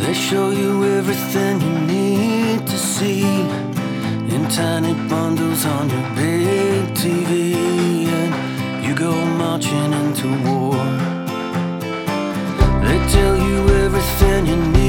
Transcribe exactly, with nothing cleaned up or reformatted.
They show you everything you need to see in tiny bundles on your big T V, and you go marching into war. They tell you everything you need